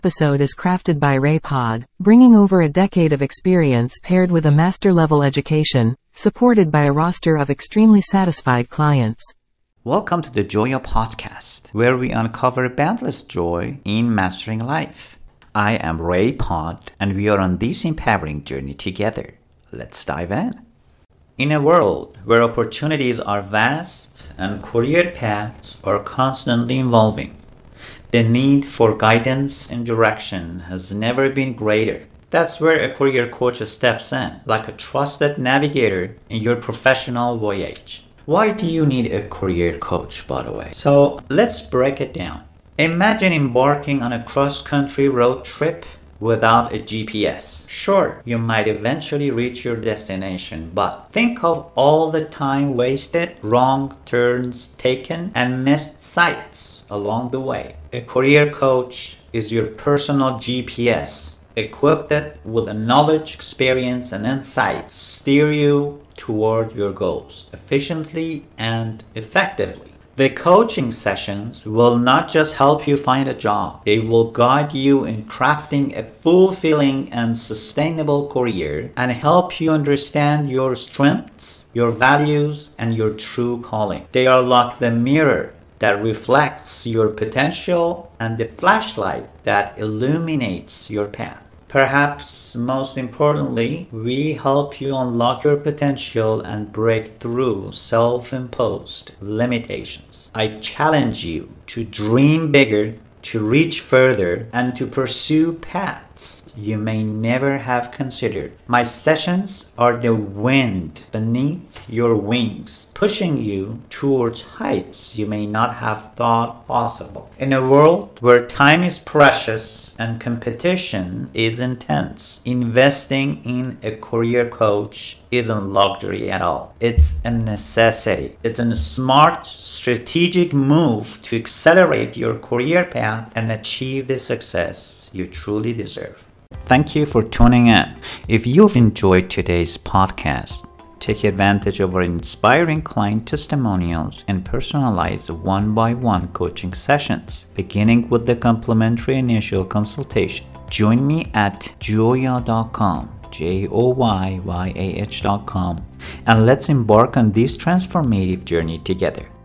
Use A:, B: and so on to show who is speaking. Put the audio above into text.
A: Episode is crafted by RayPod, bringing over a decade of experience paired with a master-level education, supported by a roster of extremely satisfied clients.
B: Welcome to the Joya Podcast, where we uncover boundless joy in mastering life. I am RayPod, and we are on this empowering journey together. Let's dive in. In a world where opportunities are vast and career paths are constantly evolving, the need for guidance and direction has never been greater. That's where a career coach steps in, like a trusted navigator in your professional voyage. Why do you need a career coach, by the way? So let's break it down. Imagine embarking on a cross-country road trip without a GPS. Sure, you might eventually reach your destination, but think of all the time wasted, wrong turns taken, and missed sights along the way. A career coach is your personal GPS, equipped with the knowledge, experience, and insight to steer you toward your goals efficiently and effectively. The coaching sessions will not just help you find a job, they will guide you in crafting a fulfilling and sustainable career and help you understand your strengths, your values, and your true calling. They are like the mirror that reflects your potential and the flashlight that illuminates your path. Perhaps most importantly, we help you unlock your potential and break through self-imposed limitations. I challenge you to dream bigger, to reach further, and to pursue paths you may never have considered. My sessions are the wind beneath your wings, pushing you towards heights you may not have thought possible. In a world where time is precious and competition is intense, investing in a career coach isn't luxury at all. It's a necessity. It's a smart, strategic move to accelerate your career path and achieve the success you truly deserve. Thank you for tuning in. If you've enjoyed today's podcast, take advantage of our inspiring client testimonials and personalized one-by-one coaching sessions, beginning with the complimentary initial consultation. Join me at joyah.com, joyyah.com, and let's embark on this transformative journey together.